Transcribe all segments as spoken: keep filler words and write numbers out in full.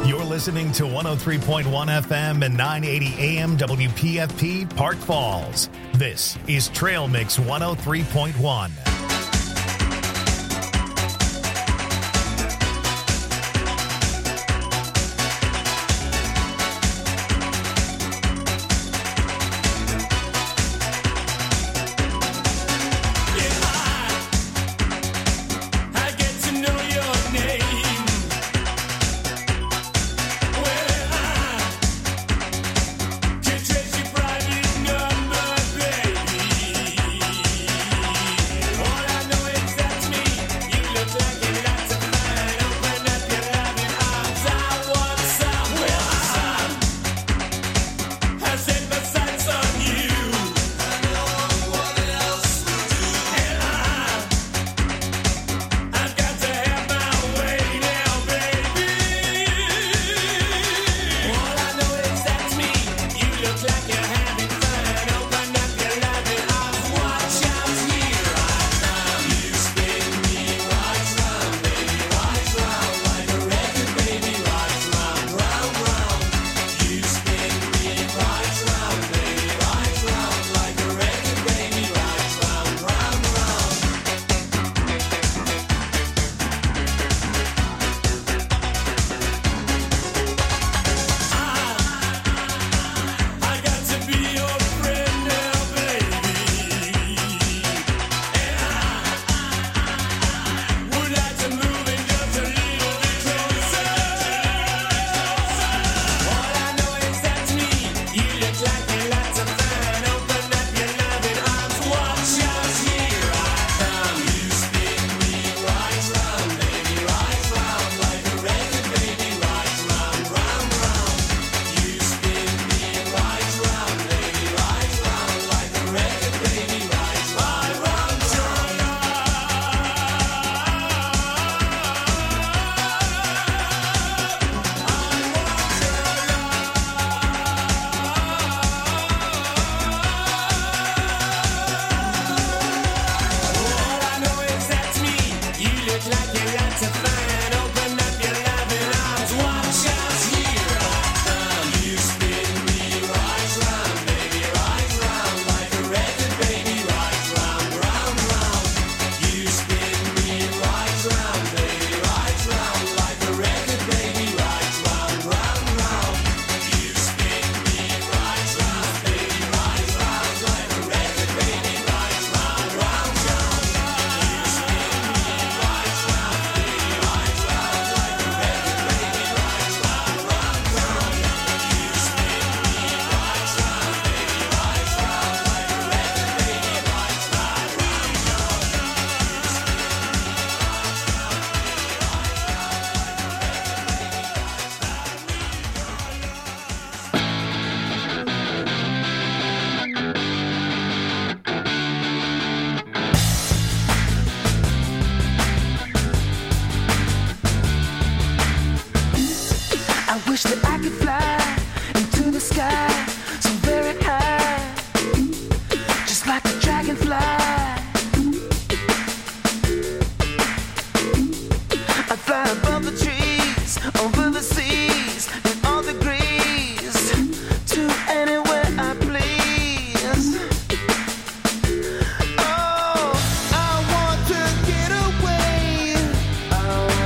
You're listening to one oh three point one F M and nine eighty A M W P F P Park Falls. This is Trail Mix one oh three point one.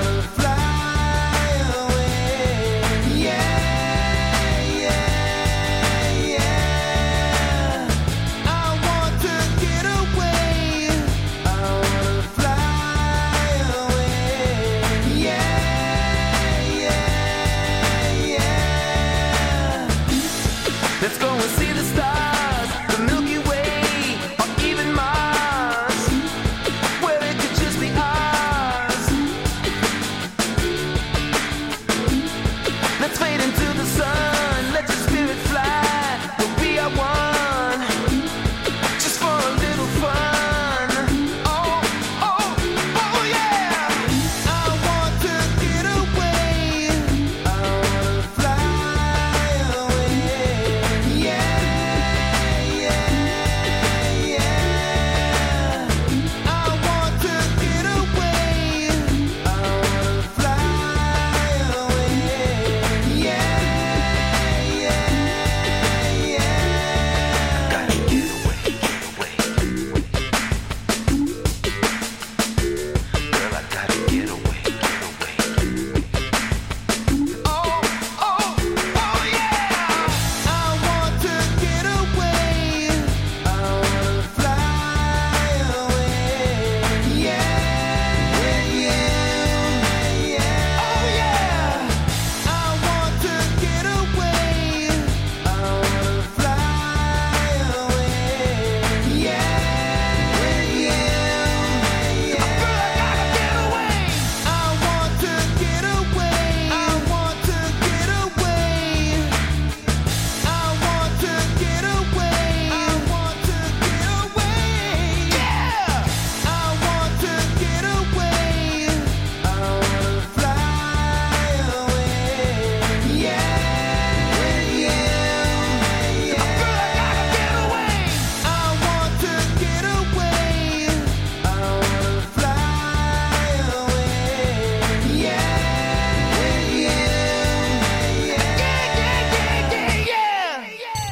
Yeah.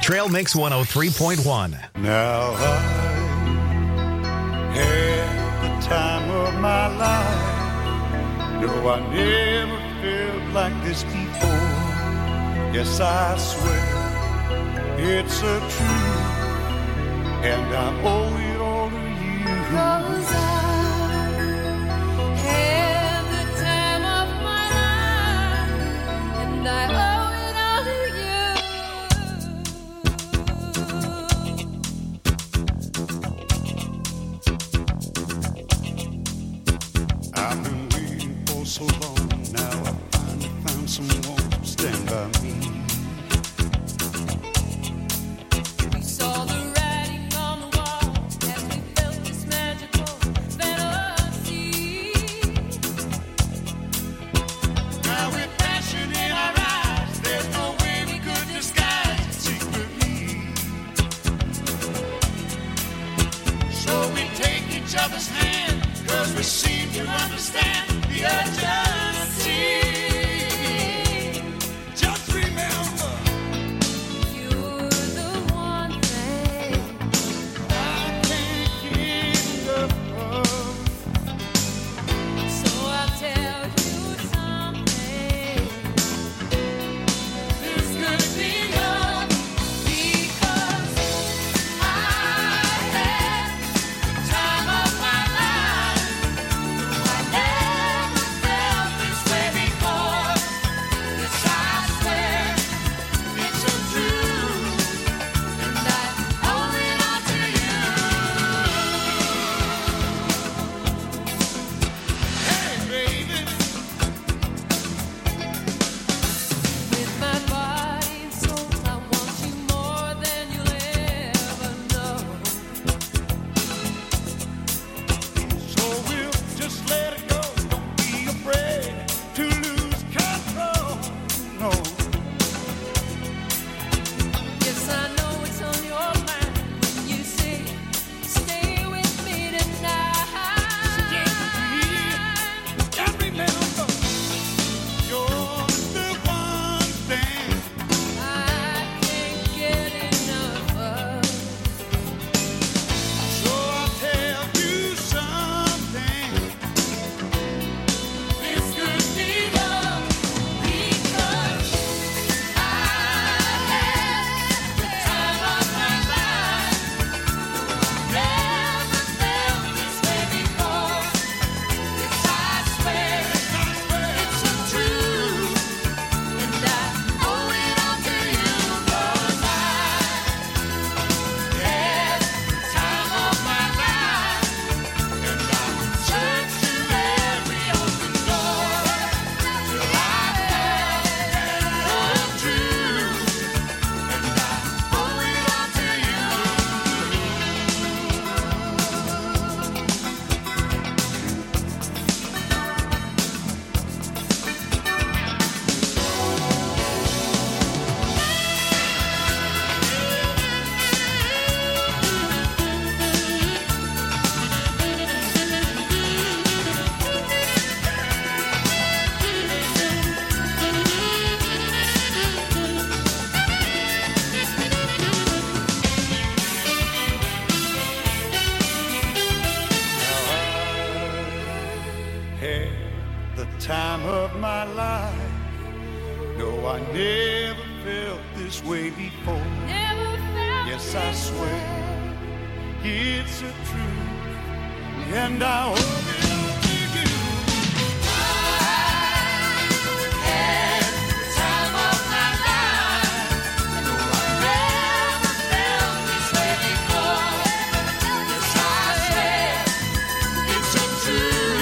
Trail Mix one oh three point one. Now I had the time of my life. No, I never felt like this before. Yes, I swear it's a truth, and I owe it all to you. 'Cause I had the time of my life, and I owe it all to you. I've been waiting for so long, now I finally found someone to stand by me. We seem to understand the urgency. Just remember, you're the one thing I can't get enough of. So I'll tell you something. This could be love because I had the time of my life. Time of my life. No, I never felt this way before. Never felt yes, I swear it's a truth, and I hope it all to you. I had the time of my life. No, I never felt this way before. Yes, I swear it's a truth.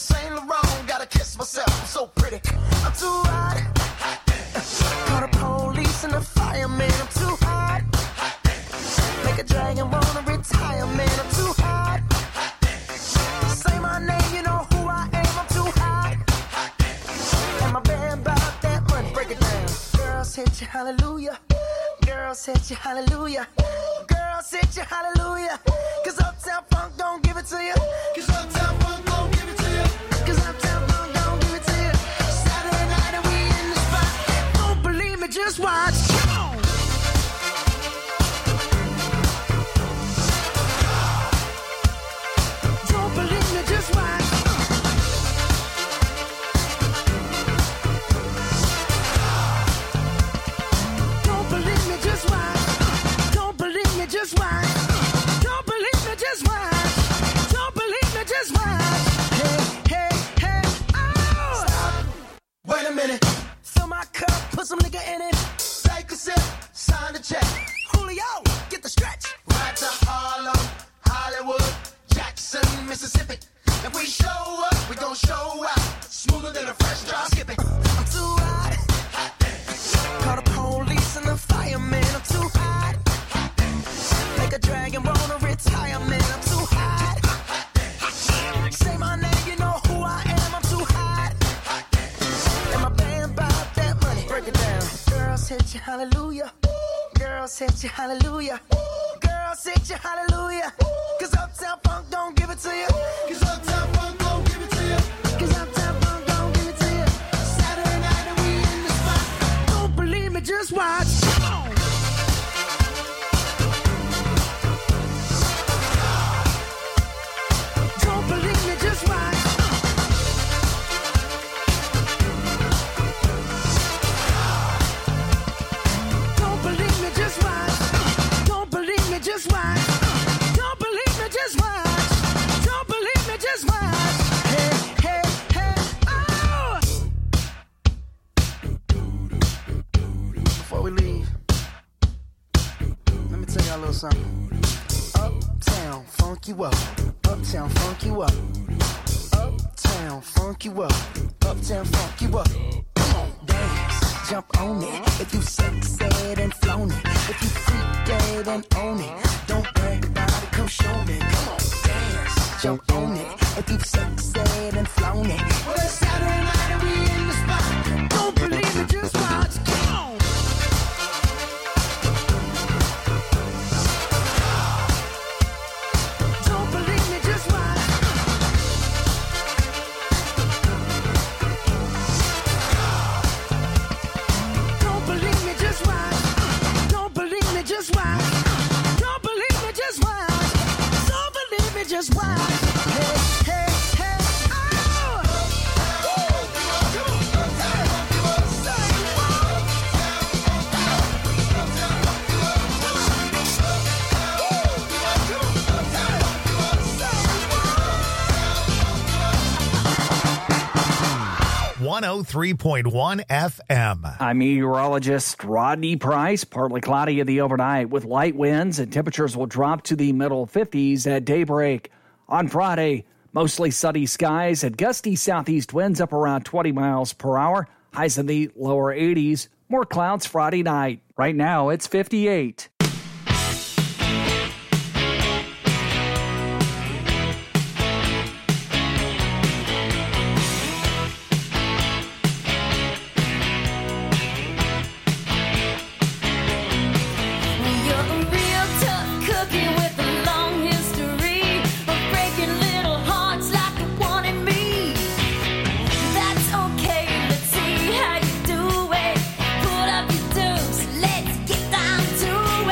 Saint Laurent, gotta kiss myself, I'm so pretty. I'm too hot. Call the police. hallelujah. Girls hit you, hallelujah. Girls hit you, hallelujah. Cause Uptown Funk don't give it to you. Cause Uptown Funk don't give it to you. Cause Uptown Funk don't give it to you. Saturday night and we in the spot. Don't believe me, just watch. Come on. Don't believe me, just watch. Just watch. Don't believe me, just watch. Don't believe me, just watch. Hey, hey, hey, oh! Stop. Wait a minute. Fill my cup, put some nigga in it. Take a sip, sign the check. Julio, get the stretch. Right to Harlem, Hollywood, Jackson, Mississippi. If we show up, we gon' show out. Smoother than a fresh drop skipping. I'm too hot. Hot dance. Call the police and the fireman. I'm too hot. Like a dragon, wanna retire, man. I'm too hot. Say my name, you know who I am. I'm too hot. And my band bought that money. Break it down. Girls hit you, hallelujah. Girls hit you, hallelujah. Girls hit you, hallelujah. Cause Uptown Funk don't give it to you. Cause Uptown Funk don't give it to you. Cause Uptown Funk don't give it to you. Saturday night and we in the spot. Don't believe me, just watch. Come on. Just watch. Don't believe me, just watch. Don't believe me, just watch. Don't believe me, just watch. Don't believe me, just watch. Hey, hey, hey, oh! Before we leave, let me tell y'all a little something. Uptown, funk you up. Uptown, funk you up. Uptown, funk you up. Uptown, funk you up. Come on, dance, jump on it. If you sexed and flown it. If you freak dead and own it. Don't brag about it, come show me. Come on, dance, jump on it. If you sexed and flown it. Well, it's Saturday night and we in the spot. Don't believe it, just watch. Come on. Just watch. Hey, hey, hey, oh! one oh three point one F M. I'm meteorologist Rodney Price. Partly cloudy in the overnight with light winds, and temperatures will drop to the middle fifties at daybreak. On Friday, mostly sunny skies and gusty southeast winds up around twenty miles per hour. Highs in the lower eighties. More clouds Friday night. Right now, it's fifty-eight. Let's get down to it.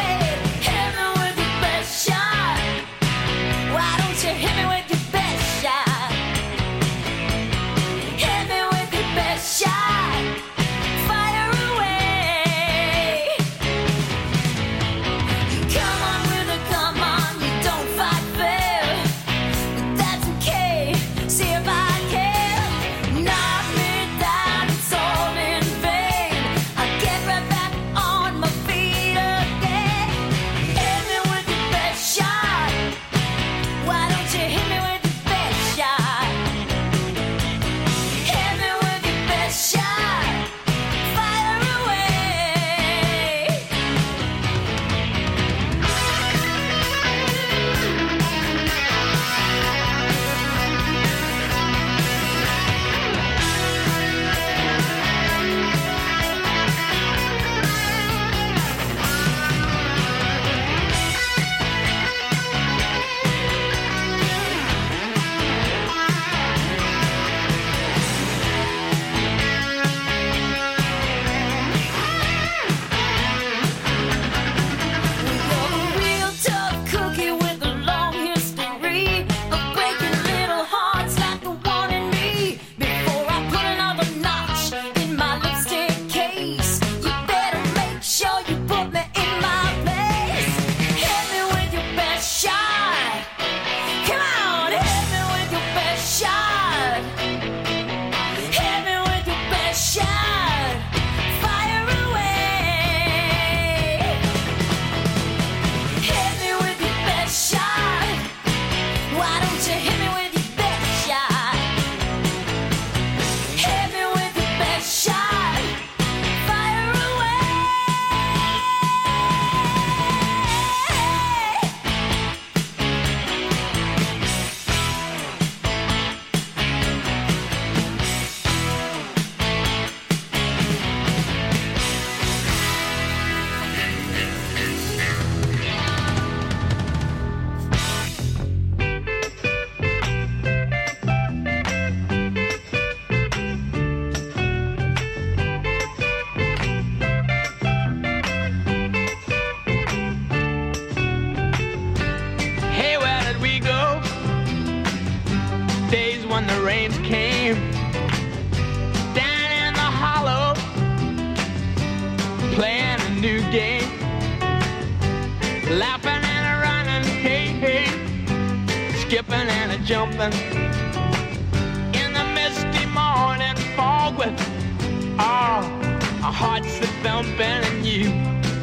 jumping in the misty morning fog with all our hearts that thumping and you,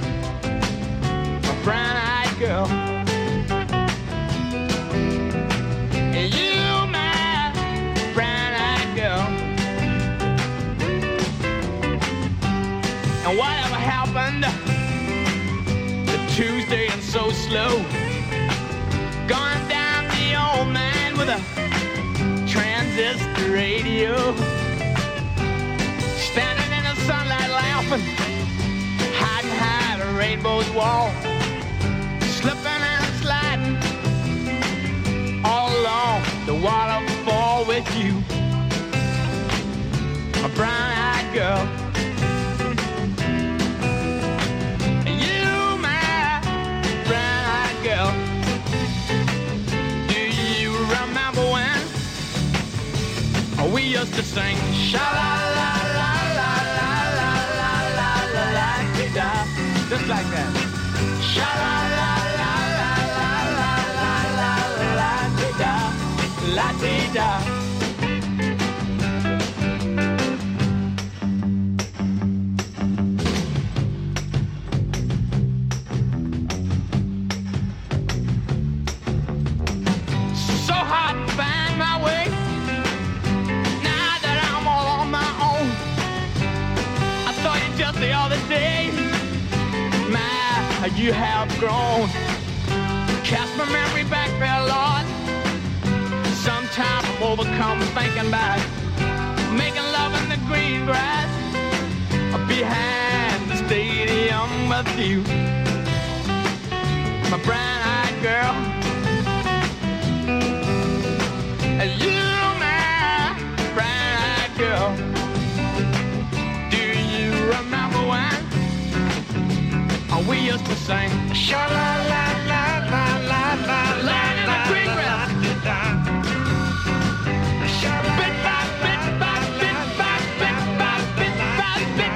my brown-eyed girl. And you, my brown-eyed girl. And whatever happened to Tuesday and so slow, gone down the old man with a transistor radio, standing in the sunlight laughing, hiding behind a rainbow's wall, slipping and sliding all along the waterfall with you, my brown-eyed girl. And you, my brown-eyed girl. Do you remember when we used to sing sha-la-la-la-la-la-la-la-la-la-la-la-la-la-la-la, just like that. Sha-la-la-la-la-la-la-la-la-la-la-la-la-la. So hard to find my way now that I'm all on my own. I saw you just the other day. My, how you have grown. Cast my memory back there, Lord. Sometimes I'm overcome thinking about making love in the green grass behind the stadium with you, my brown-eyed girl. And you, my brown-eyed girl. Do you remember when we used to sing sha-la-la-la-la-la-la-la, in the green grass? Bit by bit by bit by bit by bit by bit.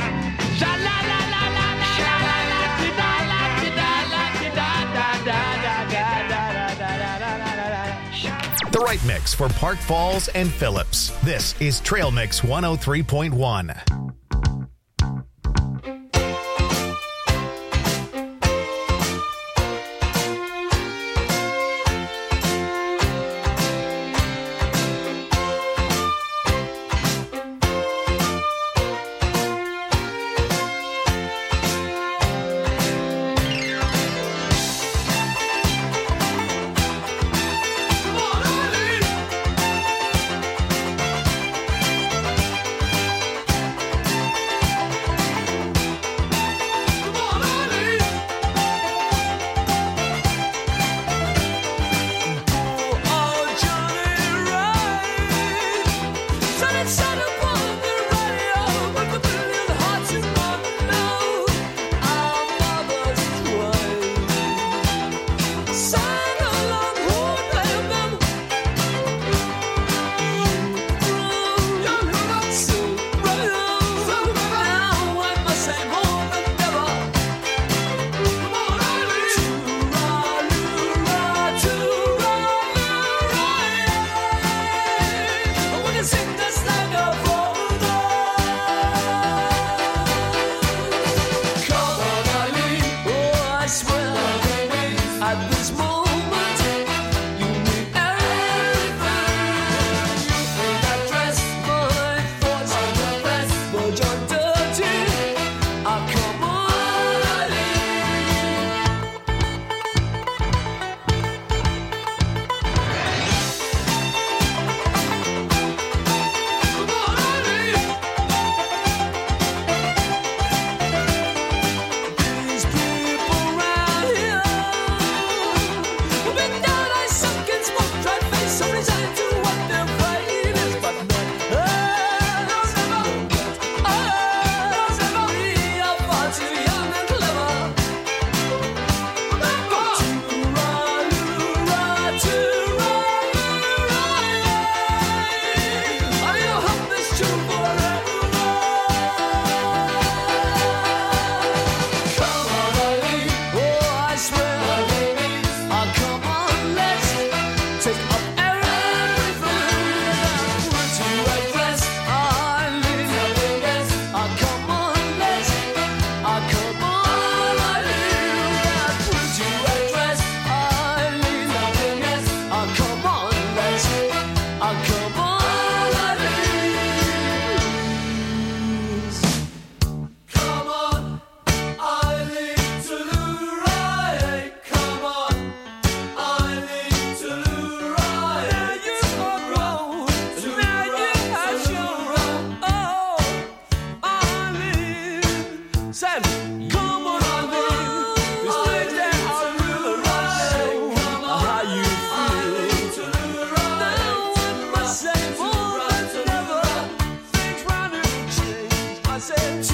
The right mix for Park Falls and Phillips. This is Trail Mix one oh three point one. said, come on, Eileen, this place that I really know how you feel. Now it must say more than ever, things round and change. I said, to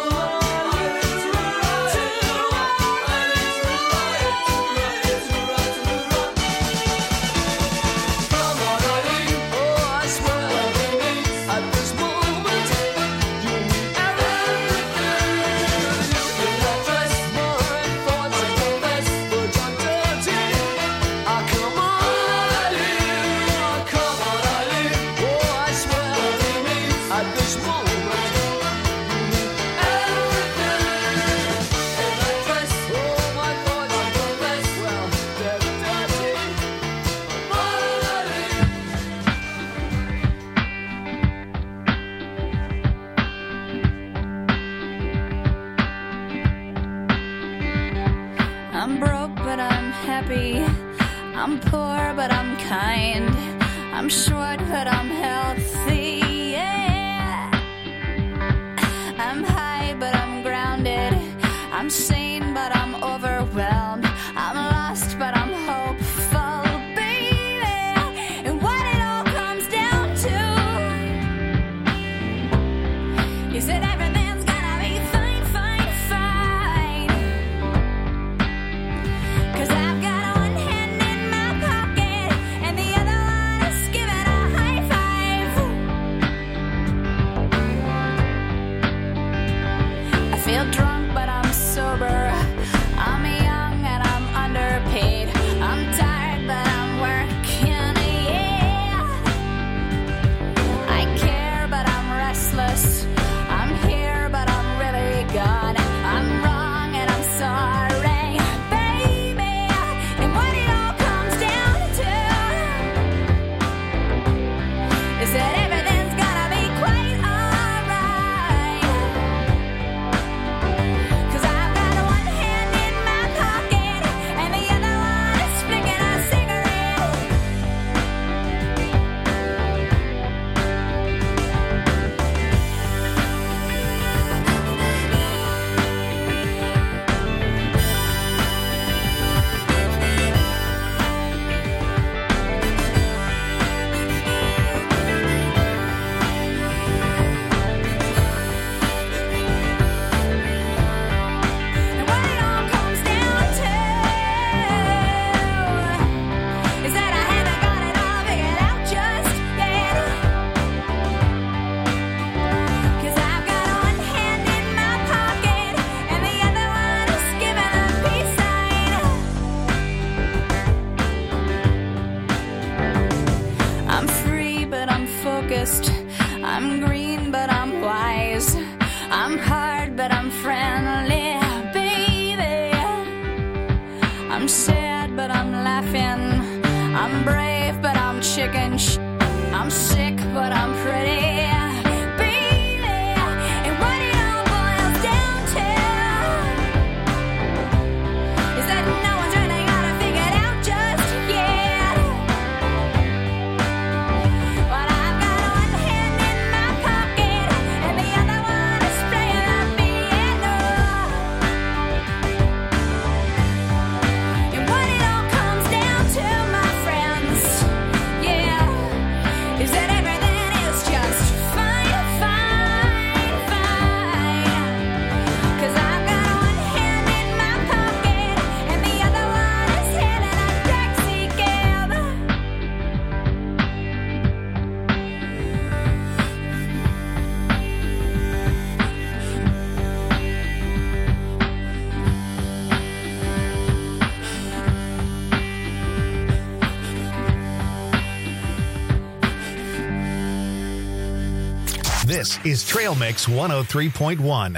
I'm broke, but I'm happy. I'm poor, but I'm kind. I'm short, but I'm healthy. Yeah. I'm high, but I'm grounded. I'm sane, but I'm overwhelmed. I'm lost, but I'm hopeful, baby. And what it all comes down to is that everything's gonna be fine, fine, fine. 'Cause I've got one hand in my pocket and the other one is giving a high five. I feel drunk, but I'm sober. I'm young and I'm underpaid. I'm tired, but I'm working, yeah. I care, but I'm restless. I'm here, but I'm really gone. I'm wrong and I'm sorry, baby. And what it all comes down to is that everything's gonna be quite alright. 'Cause I've got one hand in my pocket and the other one is flicking a cigarette. And what it all comes down to is that I haven't got it all figured out just yet. 'Cause I've got one hand in my pocket and the other one is giving a peace sign. I'm free, but I'm focused. I'm green, but I'm wise. I'm hard, but I'm friendly, baby. I'm sad, but I'm laughing. I'm brave, but I'm chicken sh- I'm sick, but I'm pretty, baby. And what it all boils down to is that no one's really got it figured out just yet. But I've got one hand in my pocket and the other one is playing the piano. And what it all comes down to, my friends, yeah, is that everything is just fine, fine, fine. 'Cause I've got one hand in my pocket and the other one is hailing a taxi cab. This is Trail Mix one oh three point one.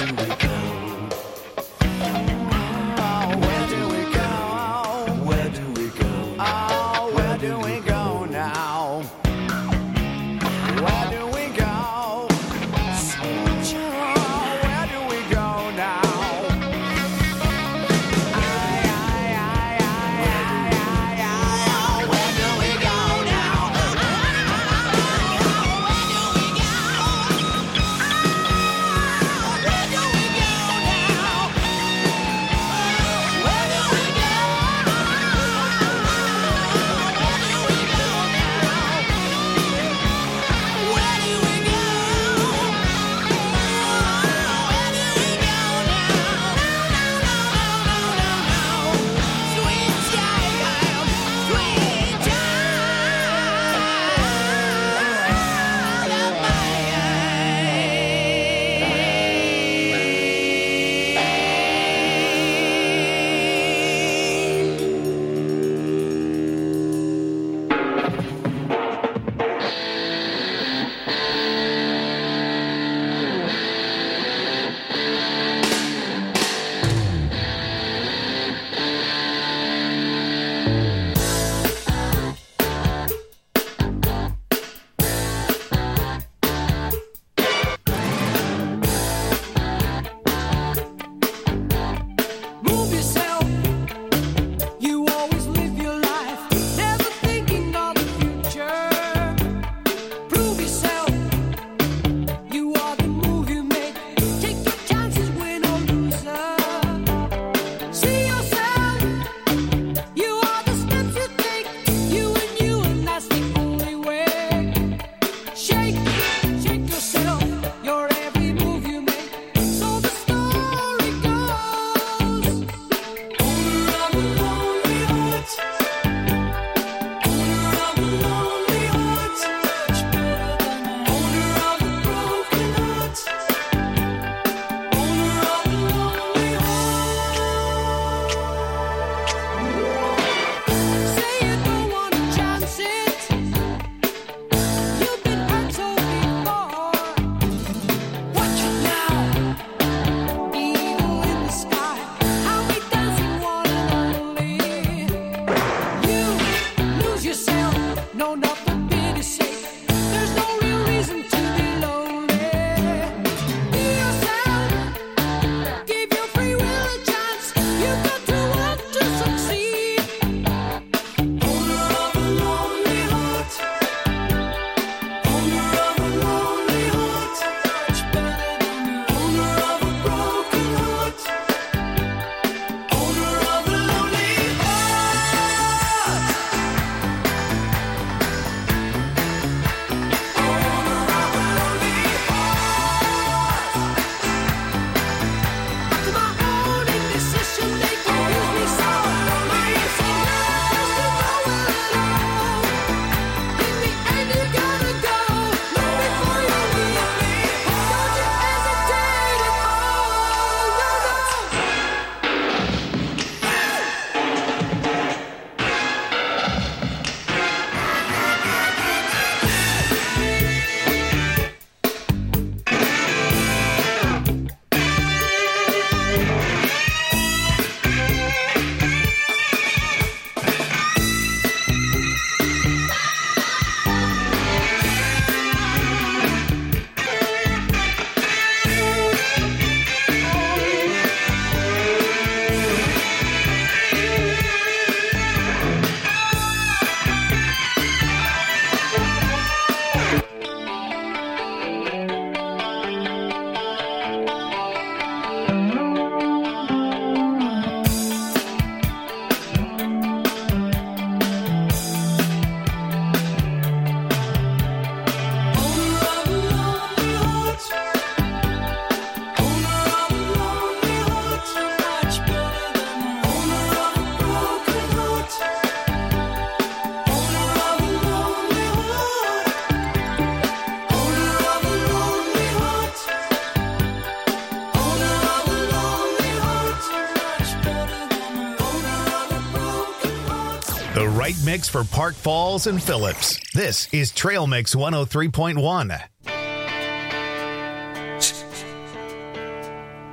The right mix for Park Falls and Phillips. This is Trail Mix one oh three point one.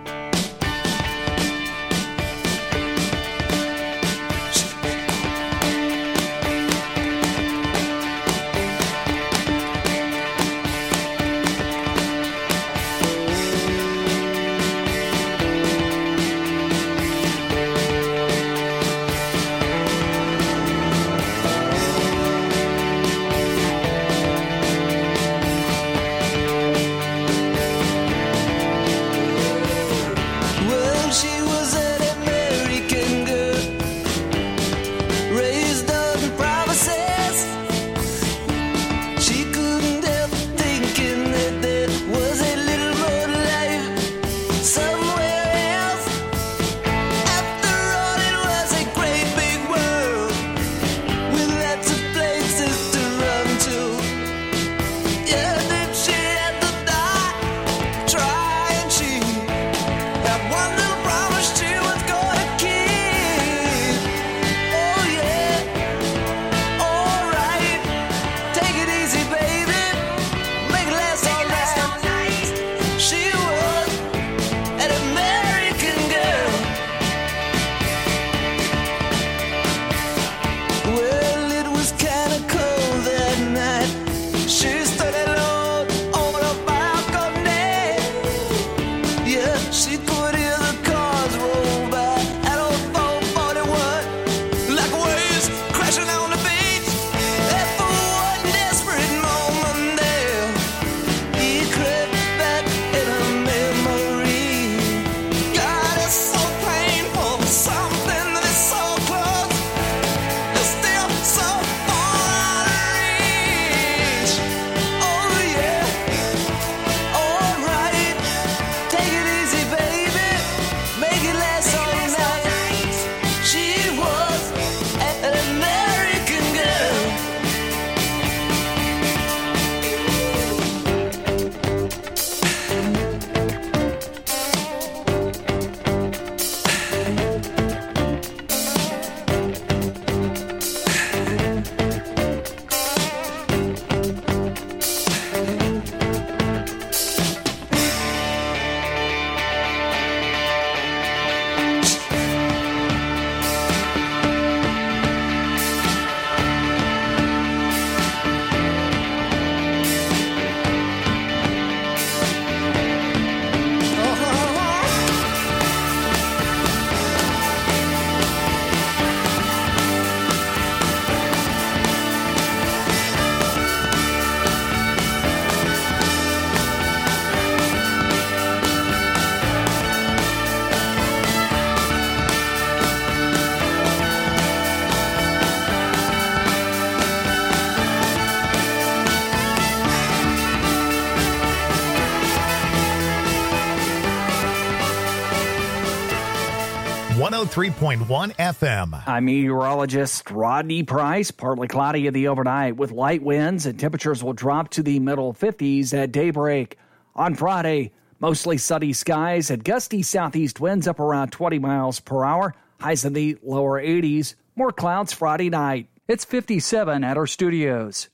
one oh three point one F M. I'm meteorologist Rodney Price. Partly cloudy in the overnight with light winds, and temperatures will drop to the middle fifties at daybreak. On Friday, mostly sunny skies and gusty southeast winds up around twenty miles per hour. Highs in the lower eighties. More clouds Friday night. It's fifty-seven at our studios.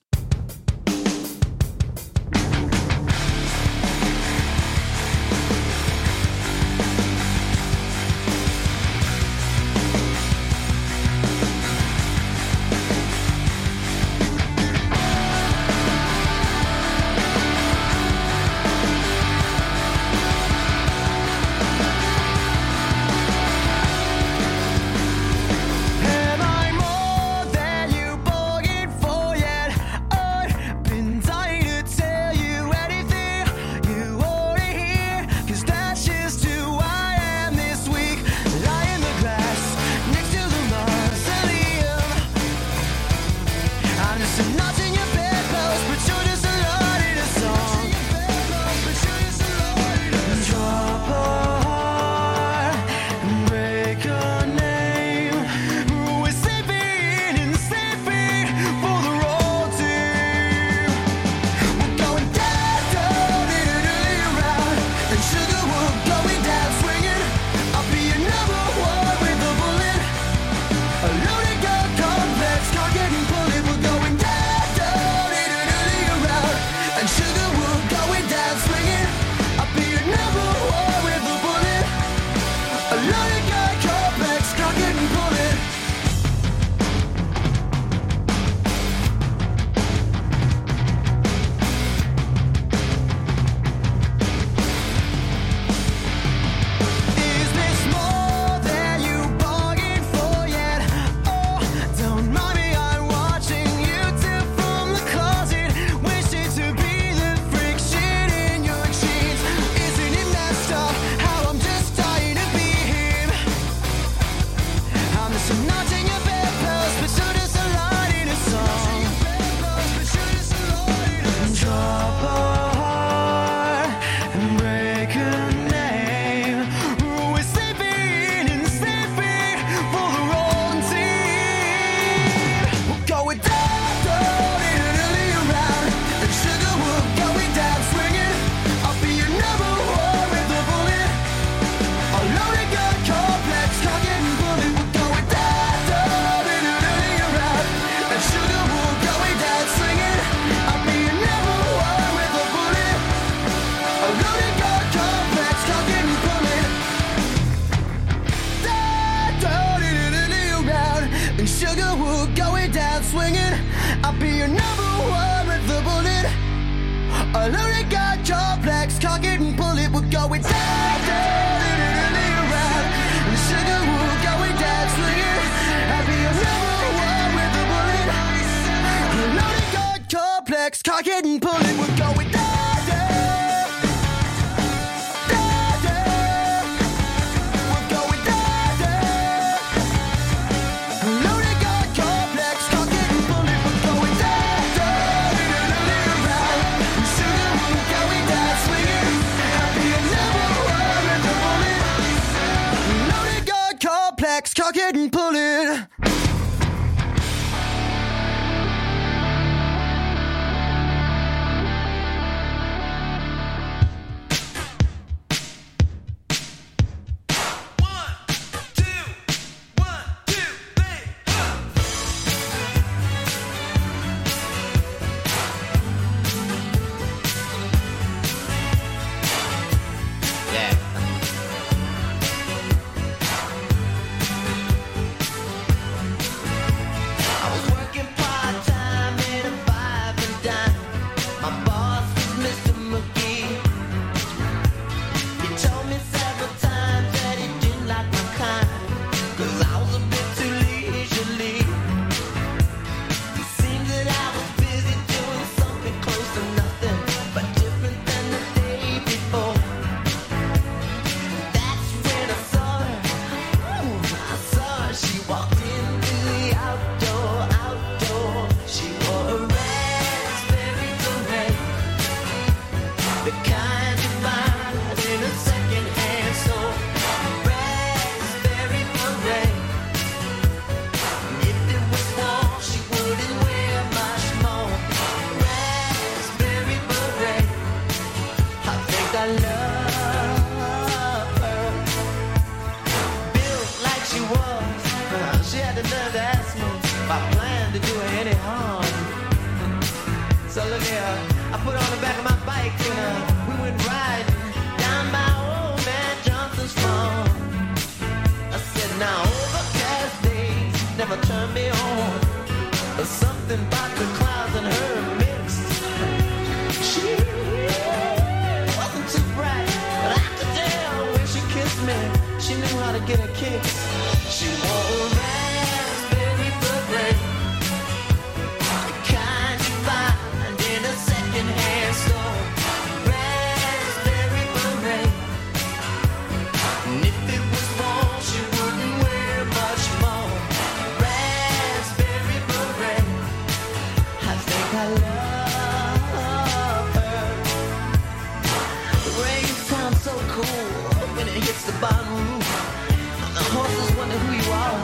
I put on the back of my bike and uh, we went riding down by old man Johnson's farm. I said, now overcast days never turn me on. There's something about the clouds and her mixed. She wasn't too bright, but I could tell when she kissed me, she knew how to get a kick. She wore a raspberry beret, the kind you find in a second-hand store. Raspberry beret, and if it was worn, she wouldn't wear much more. Raspberry beret, I think I love her. The rain sounds so cool when it hits the bottom roof. The horses wonder who you are.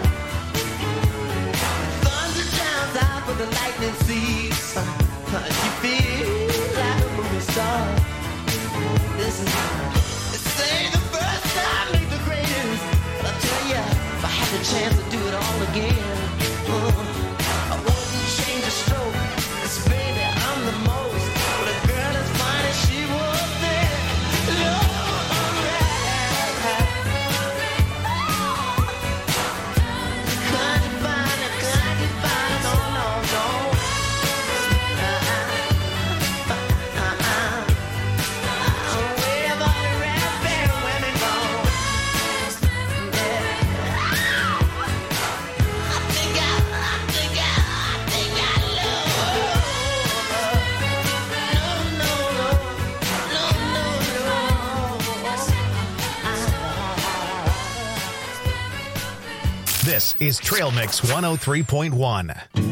Thunder drowns out, but the lightning sees. You feel like a movie star. This is, this ain't the first time, ain't the greatest. But I'll tell ya, if I had the chance to do it all again, uh, I wouldn't change a stroke. This baby, I'm the most. But a girl as fine as she was there. Lord, This is Trail Mix one oh three point one.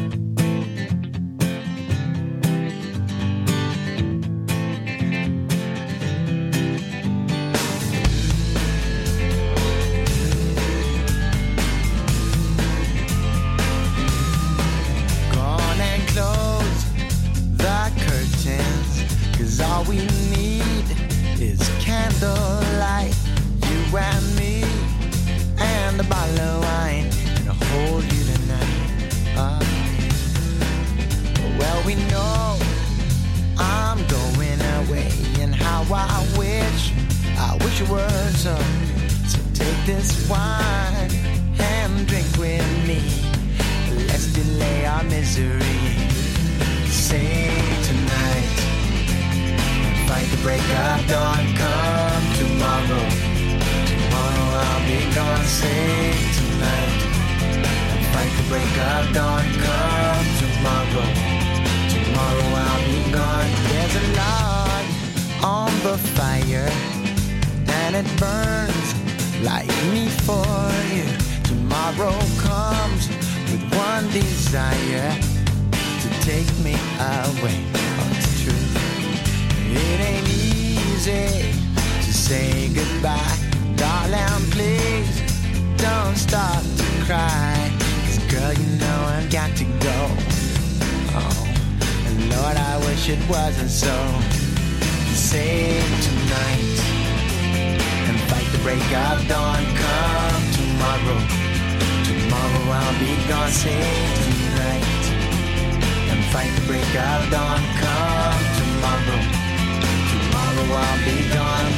Gone and close the curtains, 'cause all we need is candlelight. You and me and a bottle of wine, and I'll hold you tonight. Oh, well, we know I'm going away, and how I wish, I wish it were so. So take this wine and drink with me. Let's delay our misery. Sing tonight, fight the break of dawn. Come tomorrow. Tomorrow I'll be gone, sing tonight. Fight the break of dawn, come tomorrow. Tomorrow I'll be gone. There's a log on the fire, and it burns like me for you. Tomorrow comes with one desire, to take me away. Oh, it's true. It ain't easy to say goodbye. Darling, please don't start to cry, 'cause girl, you know I've got to go. Oh, and Lord, I wish it wasn't so. Save tonight and fight the break of dawn. Come tomorrow. Tomorrow I'll be gone. Save tonight and fight the break of dawn. Come tomorrow. Tomorrow I'll be gone.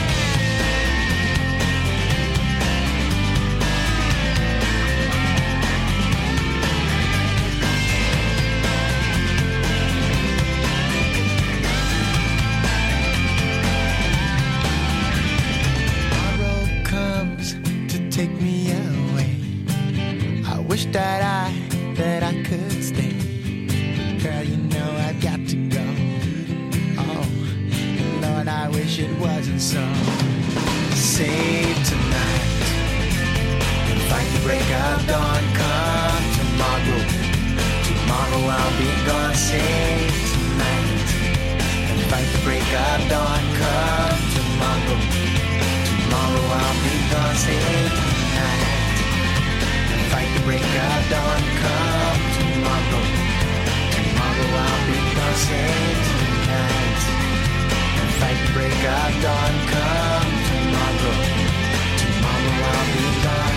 Take me away. I wish that I, that I could stay. Girl, you know I've got to go. Oh, Lord, I wish it wasn't so. Save tonight and fight the break of dawn. Come tomorrow. Tomorrow I'll be gone. Save tonight and fight the break of dawn. Come tomorrow. Tomorrow I'll be gone, save tonight. And fight the break of dawn, come tomorrow. Tomorrow I'll be gone, save tonight. And fight the break of dawn, come tomorrow. Tomorrow I'll be gone.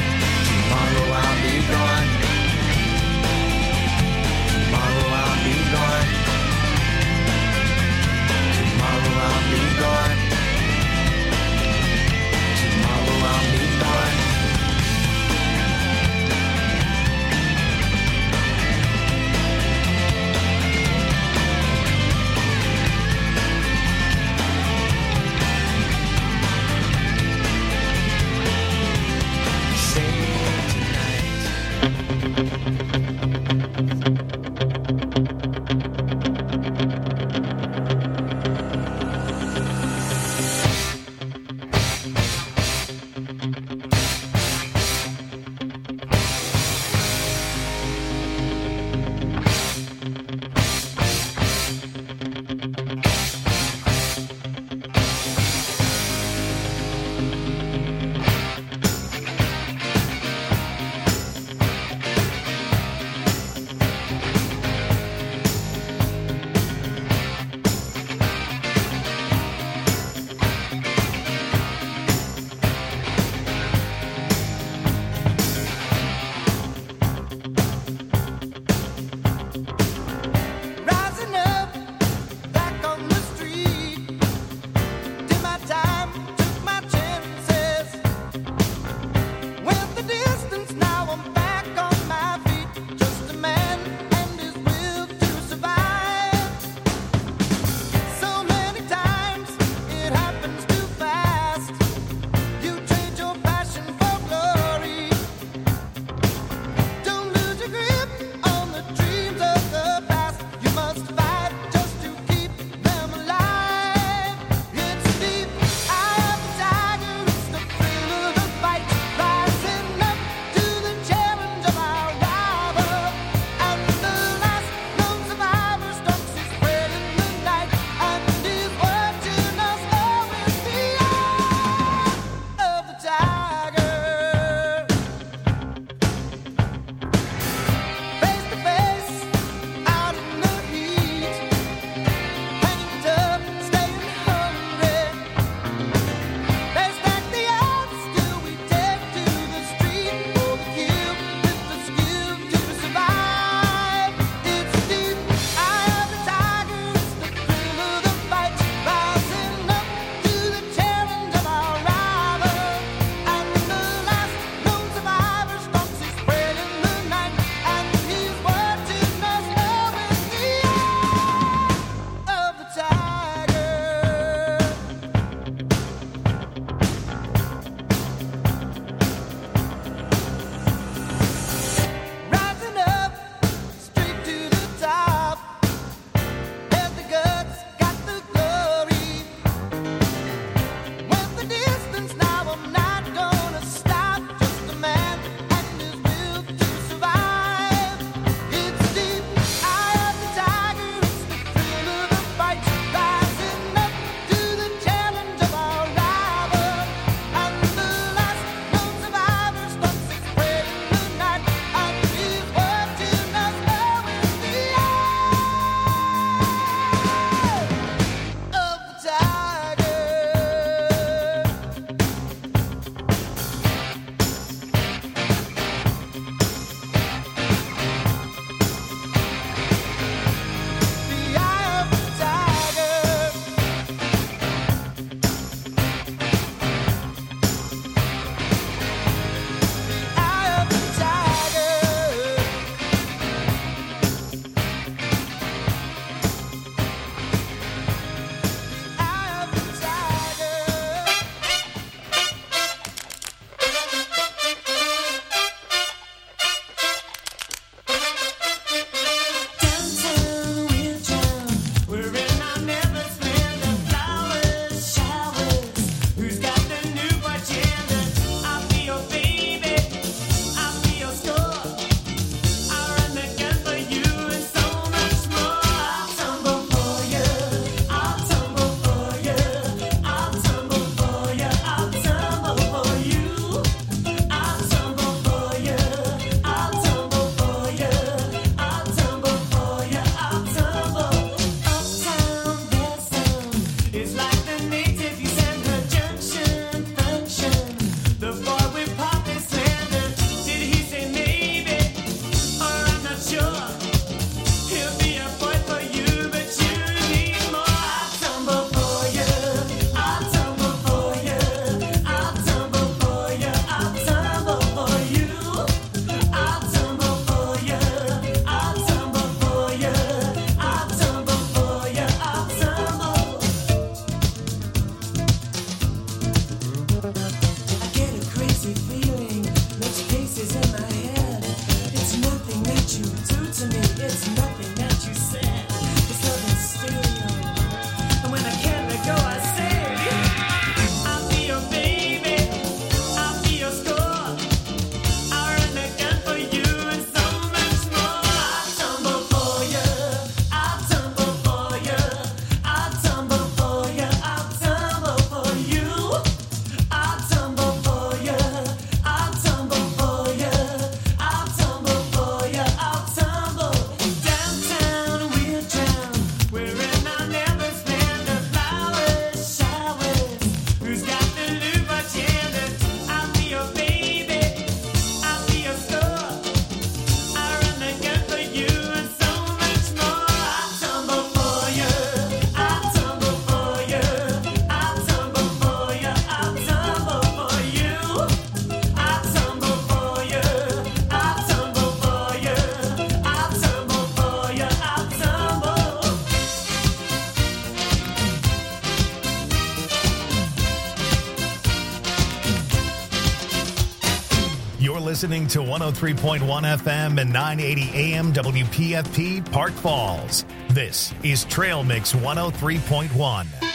Tomorrow I'll be gone. Tomorrow I'll be gone. listening to one oh three point one F M and nine eighty A M W P F P Park Falls. This is Trail Mix one oh three point one.